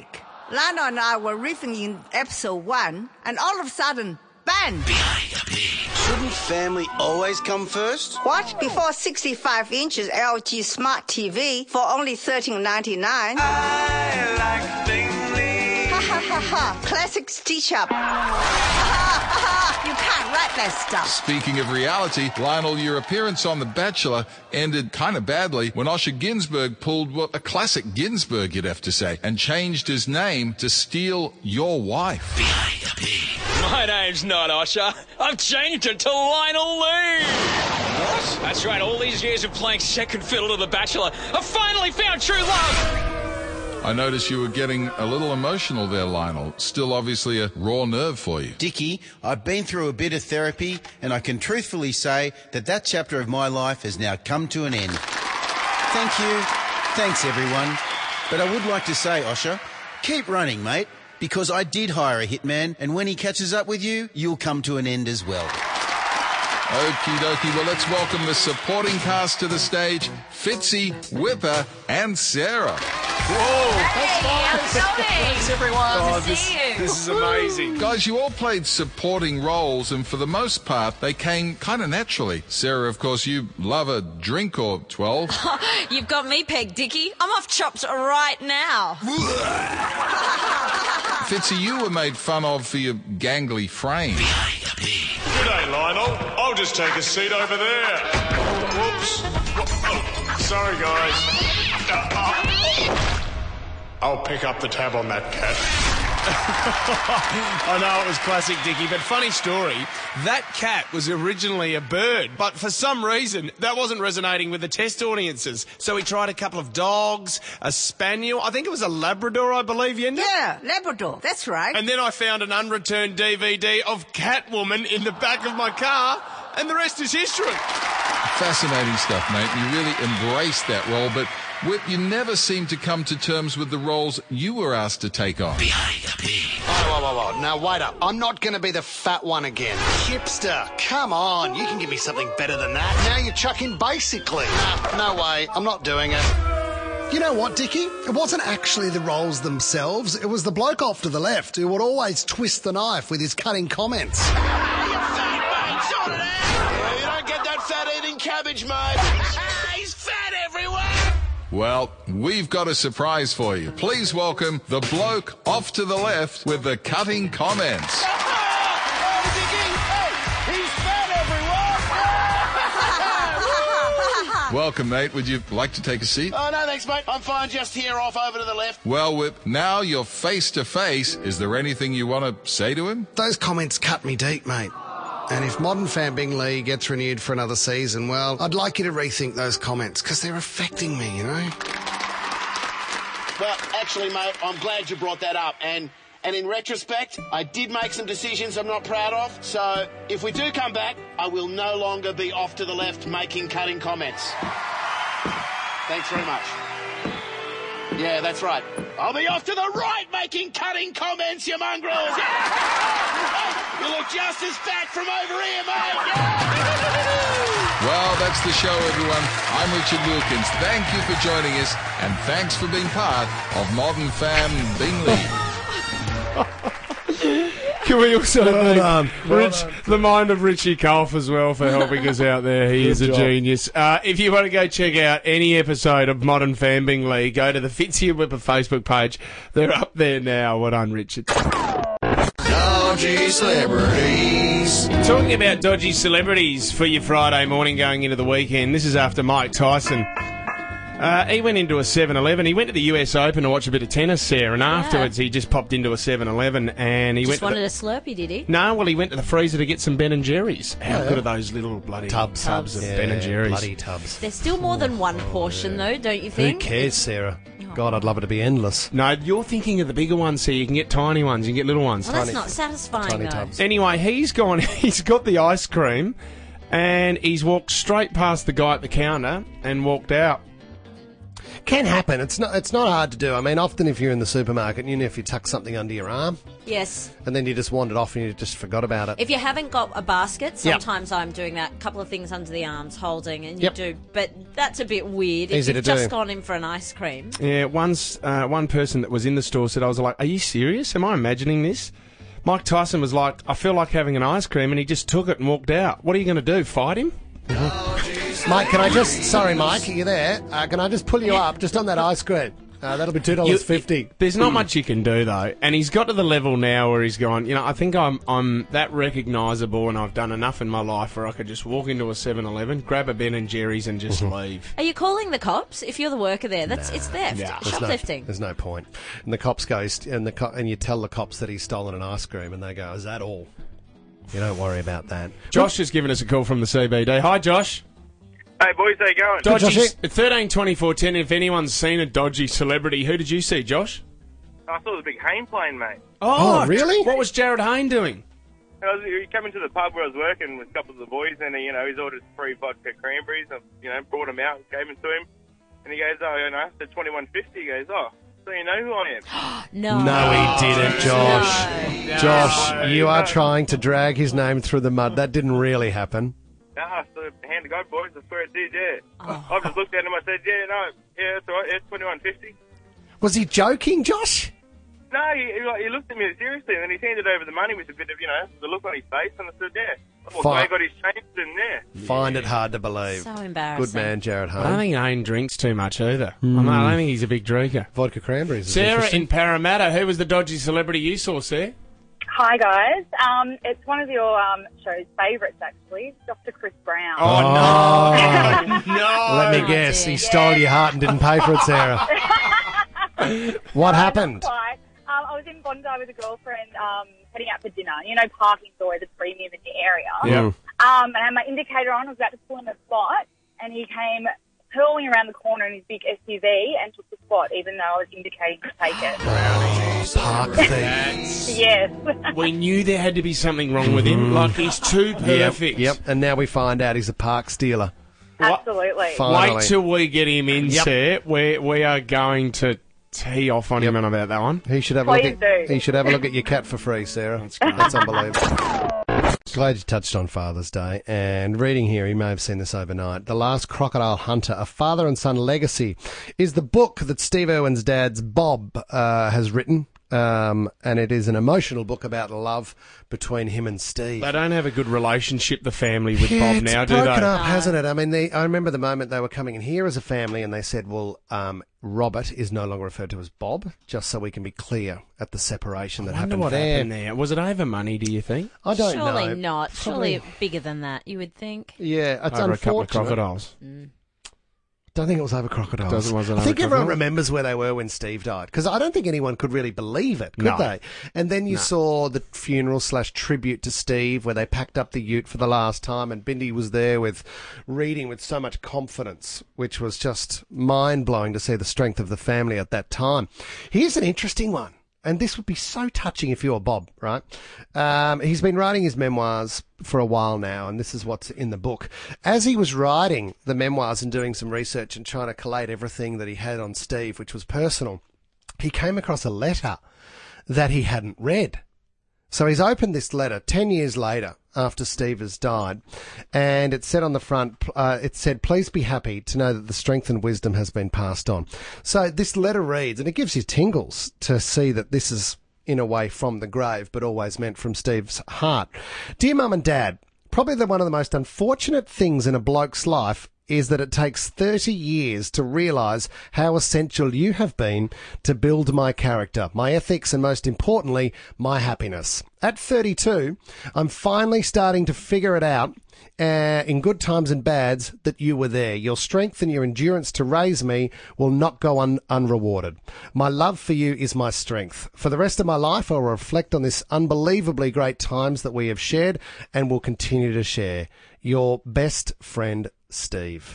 Lionel and I were riffing in episode one, and all of a sudden, bang! Shouldn't family always come first? What? Before sixty-five inches L G Smart T V for only thirteen ninety-nine. I like Bingley. Ha ha ha ha! Classic stitch up. Ha ha ha! You can't write that stuff. Speaking of reality, Lionel, your appearance on The Bachelor ended kind of badly when Osher Ginsburg pulled what a classic Ginsburg, you'd have to say, and changed his name to Steal Your Wife. My name's not Osher. I've changed it to Lionel Lee. What? That's right. All these years of playing second fiddle to The Bachelor, I've finally found true love. I noticed you were getting a little emotional there, Lionel. Still obviously a raw nerve for you. Dickie, I've been through a bit of therapy, and I can truthfully say that that chapter of my life has now come to an end. Thank you. Thanks, everyone. But I would like to say, Osher, keep running, mate, because I did hire a hitman, and when he catches up with you, you'll come to an end as well. Okie dokie. Well, let's welcome the supporting cast to the stage, Fitzy, Whipper, and Sarah. Whoa! Hey, how's it going? Thanks, everyone. Good to this, see you. this is amazing. Guys, you all played supporting roles, and for the most part, they came kind of naturally. Sarah, of course, you love a drink or twelve. You've got me pegged, Dickie. I'm off chops right now. Fitzy, you were made fun of for your gangly frame. G'day, Lionel. I'll just take a seat over there. Whoops. Oh, sorry, guys. Uh, uh, I'll pick up the tab on that cat. I know it was classic Dickie, but funny story, that cat was originally a bird, but for some reason that wasn't resonating with the test audiences. So we tried a couple of dogs, a spaniel, I think it was a Labrador, I believe, Yenda? Yeah, Labrador, that's right. And then I found an unreturned D V D of Catwoman in the back of my car, and the rest is history. Fascinating stuff, mate. You really embraced that role, but Whip, you never seem to come to terms with the roles you were asked to take on. Oh, whoa, whoa, whoa. Now, wait up. I'm not going to be the fat one again. Hipster, come on. You can give me something better than that. Now you're chucking basically. Nah, no way. I'm not doing it. You know what, Dickie? It wasn't actually the roles themselves. It was the bloke off to the left who would always twist the knife with his cutting comments. You don't get that fat eating cabbage, mate. He's fat, everyone. Well, we've got a surprise for you. Please welcome the bloke off to the left with the cutting comments. Welcome, mate. Would you like to take a seat? Oh, no, thanks, mate. I'm fine. Just here off over to the left. Well, Whip, now you're face to face. Is there anything you want to say to him? Those comments cut me deep, mate. And if Modern Fan Bingley gets renewed for another season, well, I'd like you to rethink those comments, because they're affecting me, you know? Well, actually, mate, I'm glad you brought that up. And and in retrospect, I did make some decisions I'm not proud of. So if we do come back, I will no longer be off to the left making cutting comments. Thanks very much. Yeah, that's right. I'll be off to the right making cutting comments, you mongrels. Yeah! You look just as fat from over here, mate. Yeah! Well, that's the show, everyone. I'm Richard Wilkins. Thank you for joining us, and thanks for being part of Modern Fam Bingley. Can we also Well thank done. Well Rich, done. the mind of Richie Culf as well for helping us out there. He Good is a job. genius. Uh, if you want to go check out any episode of Modern Fan Bingley, go to the Fitzy and Whipper Facebook page. They're up there now. Well done, Richard. Dodgy celebrities. Talking about dodgy celebrities for your Friday morning going into the weekend, this is after Mike Tyson. Uh, he went into a seven eleven. He went to the U S Open to watch a bit of tennis, Sarah, and afterwards he just popped into a seven eleven and he Just went wanted to a Slurpee, did he? the... No, well, he went to the freezer to get some Ben and Jerry's. How Yeah. good are those little bloody Tubs. tubs of Yeah, Ben and Jerry's? bloody tubs. There's still more than one portion, though, don't you Who think? cares, Sarah? God, I'd love it to be endless. No, you're thinking of the bigger ones, so you can get tiny ones, you can get little ones. Well, that's not satisfying, tiny though. tubs. Anyway, he's gone, he's got the ice cream and he's walked straight past the guy at the counter and walked out. can happen. It's not It's not hard to do. I mean, often if you're in the supermarket, you know, if you tuck something under your arm Yes. and then you just wandered off and you just forgot about it. If you haven't got a basket, Yep. sometimes I'm doing that. A couple of things under the arms, holding, and you Yep. do. But that's a bit weird. Easy if you've to just do. gone in for an ice cream. Yeah, once uh, one person that was in the store said, I was like, are you serious? Am I imagining this? Mike Tyson was like, I feel like having an ice cream, and he just took it and walked out. What are you going to do, fight him? Mike, can I just... Sorry, Mike, are you there? Uh, can I just pull you up just on that ice cream? Uh, that'll be two dollars fifty. There's not much you can do, though. And he's got to the level now where he's gone, you know, I think I'm I'm that recognisable and I've done enough in my life where I could just walk into a seven eleven, grab a Ben and Jerry's and just leave. Are you calling the cops if you're the worker there? That's it's theft, Nah, there's shoplifting. No, there's no point. And the cops go, and the co- and you tell the cops that he's stolen an ice cream, and they go, "Is that all?" You don't worry about that. Josh has given us a call from the C B D. Hi, Josh. Hey, boys, how you going? Dodgy, thirteen twenty-four ten, if anyone's seen a dodgy celebrity, who did you see, Josh? I saw the big Hayne plane, mate. Oh, really? What was Jared Hayne doing? I was, he came into the pub where I was working with a couple of the boys, and, you know, he's ordered three vodka cranberries, and, you know, brought them out, gave them to him, and he goes, oh, you know, after twenty-one fifty, he goes, oh, so you know who I am? No. No, he didn't, Josh. No. Josh, No. you are No. trying to drag his name through the mud. That didn't really happen. Nah, so hand to God, boys, I swear it did, yeah. I just looked at him, I said, yeah, no, yeah, that's all right, it's twenty-one fifty. Was he joking, Josh? No, he, he, like, he looked at me seriously, and then he handed over the money with a bit of, you know, the look on his face, and I said, yeah. Well, Fine. he got his change in there. Find it hard to believe. So embarrassing. Good man, Jared I don't Hayne. think Hayne drinks too much either. Hmm. I, mean, I don't think he's a big drinker. Vodka cranberries. is Sarah interesting. in Parramatta, who was the dodgy celebrity you saw, Sarah? Hi guys, um, it's one of your um, show's favourites actually, Doctor Chris Brown. Oh, no. no. Let me guess. He stole your heart and didn't pay for it, Sarah. What happened? Not quite. Um, I was in Bondi with a girlfriend um, heading out for dinner. You know, parking's always a premium in the area. Yeah. Um, and I had my indicator on. I was about to pull in a spot, and he came hurling around the corner in his big S U V and took the spot, even though I was indicating to take it. Park thieves. Yes. We knew there had to be something wrong with him. Like, he's too perfect. Yep, yep. And now we find out he's a park stealer. Absolutely. Finally. Wait till we get him in, Yep. Sarah. We, we are going to tee off on him about that one. He should have a look Please at. do. He should have a look at your cat for free, Sarah. That's, That's unbelievable. Glad you touched on Father's Day. And reading here, you may have seen this overnight. The Last Crocodile Hunter: A Father and Son Legacy is the book that Steve Irwin's dad's Bob uh, has written. Um, and it is an emotional book about love between him and Steve. They don't have a good relationship, the family, with Yeah, Bob it's now, do broken they? up, hasn't it? I mean, they, I remember the moment they were coming in here as a family, and they said, "Well, um, Robert is no longer referred to as Bob, just so we can be clear at the separation that I wonder happened what there." happened there. Was it over money, do you think? I don't Surely know. not. Probably- Surely bigger than that, you would think. Yeah, it's Over a couple of unfortunate. crocodiles. Don't think it was over crocodiles. Doesn't- was it I over think everyone crocodiles? remembers where they were when Steve died, because I don't think anyone could really believe it, could No. they? And then you No. saw the funeral slash tribute to Steve, where they packed up the ute for the last time, and Bindi was there with reading with so much confidence, which was just mind blowing to see the strength of the family at that time. Here's an interesting one. And this would be so touching if you were Bob, right? Um, he's been writing his memoirs for a while now, and this is what's in the book. As he was writing the memoirs and doing some research and trying to collate everything that he had on Steve, which was personal, he came across a letter that he hadn't read. So he's opened this letter ten years later after Steve has died, and it said on the front, uh, it said, "Please be happy to know that the strength and wisdom has been passed on." So this letter reads, and it gives you tingles to see that this is, in a way, from the grave, but always meant from Steve's heart. "Dear Mum and Dad, probably the one of the most unfortunate things in a bloke's life is that it takes thirty years to realise how essential you have been to build my character, my ethics, and most importantly, my happiness. At thirty-two, I'm finally starting to figure it out, uh, in good times and bads, that you were there. Your strength and your endurance to raise me will not go un- unrewarded. My love for you is my strength. For the rest of my life, I will reflect on this unbelievably great times that we have shared and will continue to share. Your best friend, Steve."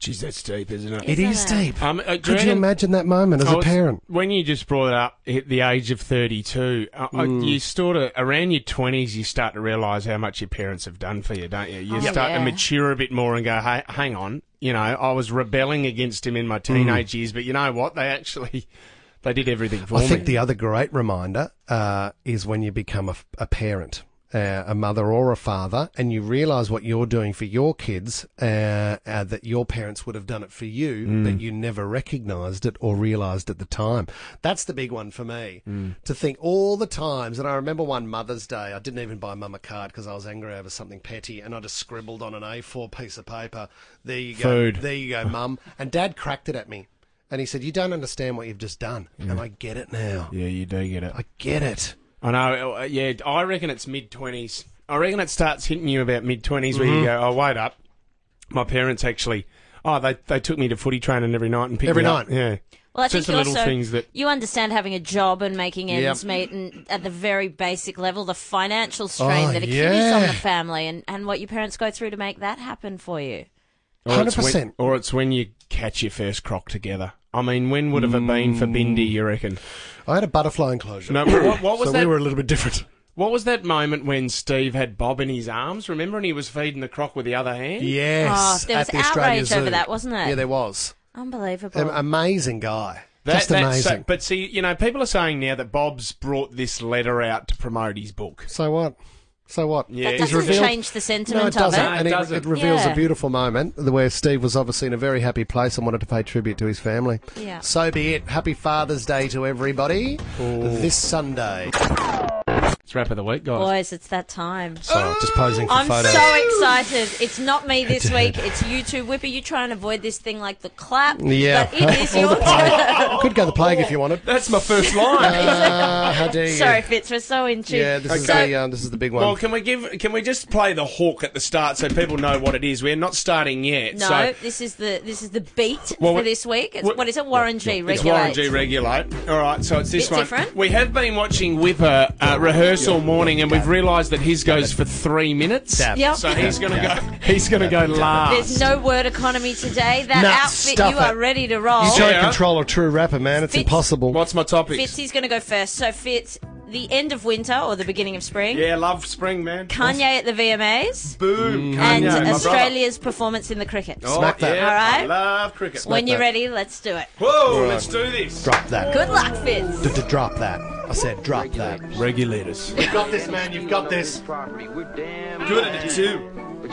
Jeez, that's deep, isn't it? It is deep. Um, uh, do Could you reckon- imagine that moment as I a was- parent? When you just brought it up at the age of thirty-two, uh, uh, Mm. you sort of, around your twenties, you start to realise how much your parents have done for you, don't you? You Oh, start yeah. to mature a bit more and go, hey, hang on, you know, I was rebelling against him in my teenage years, but you know what? They actually, they did everything for I me. think the other great reminder uh, is when you become a, a parent. Uh, a mother or a father, and you realise what you're doing for your kids, uh, uh, that your parents would have done it for you, Mm. but you never recognised it or realised at the time. That's the big one for me. Mm. To think all the times, and I remember one Mother's Day, I didn't even buy Mum a card because I was angry over something petty, and I just scribbled on an A four piece of paper, there you go, Food. there you go, Mum. And Dad cracked it at me. And he said, you don't understand what you've just done. And I get it now. Yeah, you do get it. I get it. I know, uh, yeah, I reckon it's mid-twenties. I reckon it starts hitting you about mid-twenties where you Mhm. go, oh, wait up. My parents actually, oh, they they took me to footy training every night and picked Every me up. night? Yeah. Well, I Just think the you little also things that... you understand having a job and making ends Yep. meet, and at the very basic level, the financial strain Oh, that accumulates on yeah. the family, and, and what your parents go through to make that happen for you. Or it's when- one hundred percent. Or it's when you catch your first croc together. I mean, when would have it been for Bindi, you reckon? I had a butterfly enclosure. No, but what, what was so that? we were a little bit different. What was that moment when Steve had Bob in his arms? Remember, and he was feeding the croc with the other hand? Yes. Oh, there was at the Australia outrage Zoo. over that, wasn't there? Yeah, there was. Unbelievable. An amazing guy. That- Just that's amazing. so- but see, you know, people are saying now that Bob's brought this letter out to promote his book. So what? So what? Yeah, that he's doesn't revealed- change the No, sentiment it doesn't. of it. And it it, doesn't. it reveals Yeah. a beautiful moment where Steve was obviously in a very happy place and wanted to pay tribute to his family. Yeah. So be it. Happy Father's Day to everybody this Sunday. It's wrap of the week, guys. Boys, it's that time. Sorry, just posing for I'm photos. so excited. It's not me this week. It's you two. Whipper, you try and avoid this thing like the clap. Yeah. But it is Or your the plague. turn. Could go the plague if you wanted. That's my first line. Uh, how dare you? Sorry, Fitz, we're so in tune. Yeah, this is Okay. the uh, this is the big one. Well, can we give? Can we just play the hook at the start so people know what it is? We're not starting yet. No, so this is the this is the beat Well, for we- this week. It's, we- what is it? Warren G. Regulate. It's Warren G. Regulate. All right, so it's this Bit one. different. We have been watching Whipper uh, rehearse all morning, and we've realised that his goes for three minutes. Dab. Yep. So he's going to go. He's going to go last. There's no word economy today. That Nah, outfit, stuff you are it. ready to roll. You try Yeah. to control a true rapper, man. It's Fitz- impossible. What's my topic? Fitzy's going to go first. So, Fitz, the end of winter or the beginning of spring. Yeah, love spring, man. Kanye at the V M As. Boom. And Kanye, my Australia's performance in the cricket. brother. Smack oh, that. Yeah, All right. I love cricket. When you're that. ready, let's do it. Whoa, let's do this. Drop that. Good luck, Fitz. D- d- drop that. I said drop that. Regulators. You've got this, man. You've got this. Good at it too.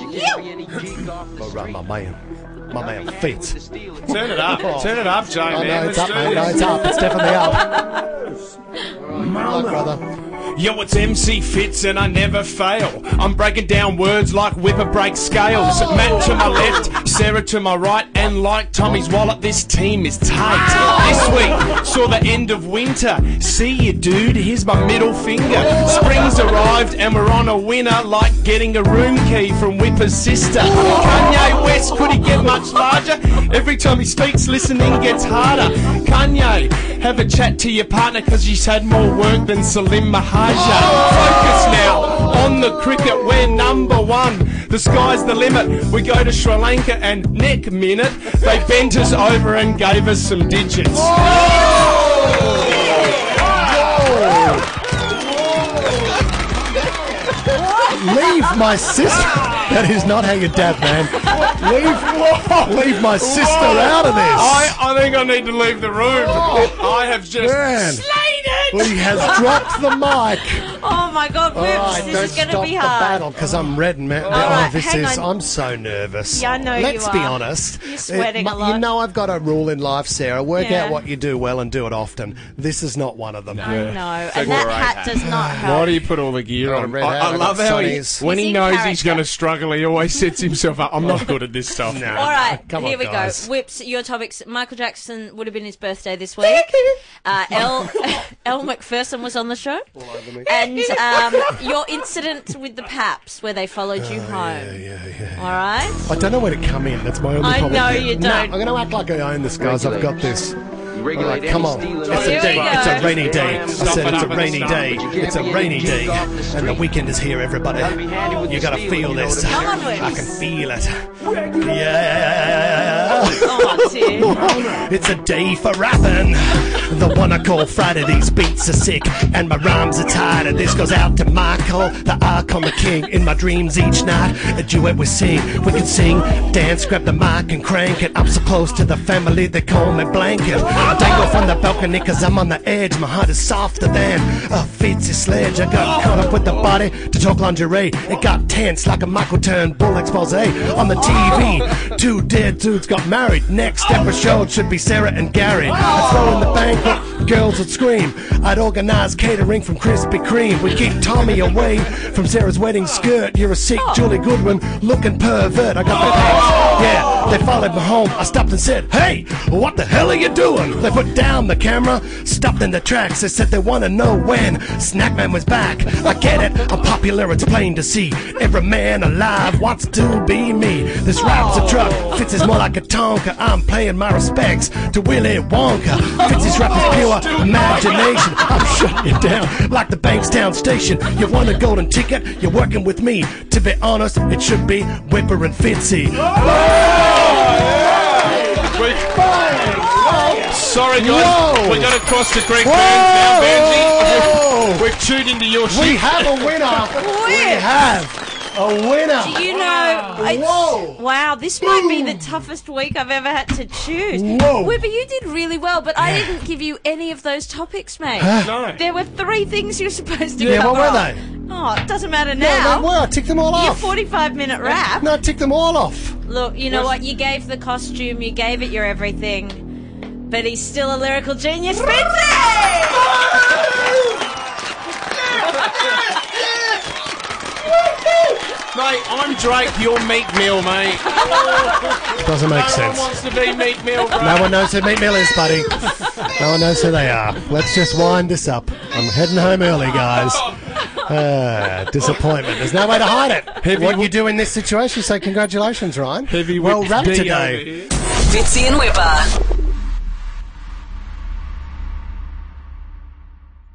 All right, my man. My man Fitz. Turn it up. Turn it up, Joe, Oh, man. no, it's Let's up, do man. No, this. it's up. It's definitely up. Good luck, brother. Yo, it's M C Fitz and I never fail. I'm breaking down words like Whipper break scales. Matt to my left, Sarah to my right, and like Tommy's wallet, this team is tight. This week saw the end of winter. See you, dude. Here's my middle finger. Spring's arrived and we're on a winner, like getting a room key from Whipper's sister. Kanye West, could he get much larger? Every time he speaks, listening gets harder. Kanye, have a chat to your partner, cause she's had more work than Salim Mahaja. Focus now on the cricket, we're number one. The sky's the limit. We go to Sri Lanka and neck minute, they bent us over and gave us some digits. Leave my sister. That is not how you dab, man. Leave, leave my sister out of this. I, I think I need to leave the room. I have just Man. slayed it. He has dropped the mic. Oh my God, All Whips, right, this don't is going to stop be the hard. battle because I'm red, man. Oh, right, this hang is. on. I'm so nervous. Yeah, I know you Let's be are. honest. You're sweating Uh, a lot. You know I've got a rule in life, Sarah. Work Yeah. out what you do well and do it often. This is not one of them. I know, and that hat does not help. Why do you put all the gear Got a on? red I, hat, I I love got how he, sunnies. when He's he in knows he's character. going to struggle, he always sets himself up. I'm not good at this stuff. All right, Come here on, we guys. go. Whips, your topics. Michael Jackson would have been his birthday this week. Uh, Elle, Elle McPherson was on the show. And um, your incident with the Paps, where they followed you home. Yeah, yeah, yeah. All right? I don't know where to come in. That's my only I problem. know you No, don't. I'm going to act like I own this, guys. I've got this. Right, come on. It's a day. It's a rainy day. I said it's a rainy day. It's a rainy day. And the weekend is here, everybody. You gotta feel this. Come on, Wix. I can feel it. Yeah. It's a day for rapping. The one I call Friday. These beats are sick and my rhymes are tight. And this goes out to Michael, the icon, the king. In my dreams each night, a duet we sing. We can sing, dance, grab the mic and crank it. I'm so close to the family, they call me Blanket. I dangle from the balcony cause I'm on the edge. My heart is softer than a Fitzy sledge. I got caught up with the body to talk lingerie. It got tense like a Michael Turn bull expose on the T V. Two dead dudes got married. Next episode should be Sarah and Gary. I'd throw in the banquet, girls would scream. I'd organize catering from Krispy Kreme. We'd keep Tommy away from Sarah's wedding skirt. You're a sick Julie Goodwin looking pervert. I got the pants. Yeah, they followed me home. I stopped and said, hey, what the hell are you doing? They put down the camera, stopped in the tracks. They said they want to know when Snackman was back. I get it, I'm popular, it's plain to see. Every man alive wants to be me. This rap's a truck, Fitz is more like a Tonka. I'm paying my respects to Willy Wonka. Fitz's rap is pure imagination. I'm shutting you down like the Bankstown station. You want a golden ticket? You're working with me. To be honest, it should be Whipper and Fitzy. Sorry, guys. Whoa. We're going to cross the Greek Whoa. fans now, Benji. We've tuned into your shit. We have a winner. We have a winner. Do you know? it's- Whoa. Wow, this might be the toughest week I've ever had to choose. Whoa. Whipper, you did really well, but I didn't give you any of those topics, mate. Huh? No. There were three things you were supposed to Yeah, cover. what were they? Oh, it doesn't matter Yeah, now. they were. I ticked them all Your off. forty-five minute rap. No, I ticked them all off. Look, you know what? You gave the costume, you gave it your everything, but he's still a lyrical genius, Mate, I'm Drake, you're Meek Mill, mate. Doesn't make no sense. one wants to be Meek Mill, bro. No one knows who Meat Mill is, buddy. No one knows who they are. Let's just wind this up. I'm heading home early, guys. Uh, disappointment. There's no way to hide it. Heavy what you do in this situation, say congratulations, Ryan. Heavy well whipped wrapped D today. over here. Fitzy and Whipper.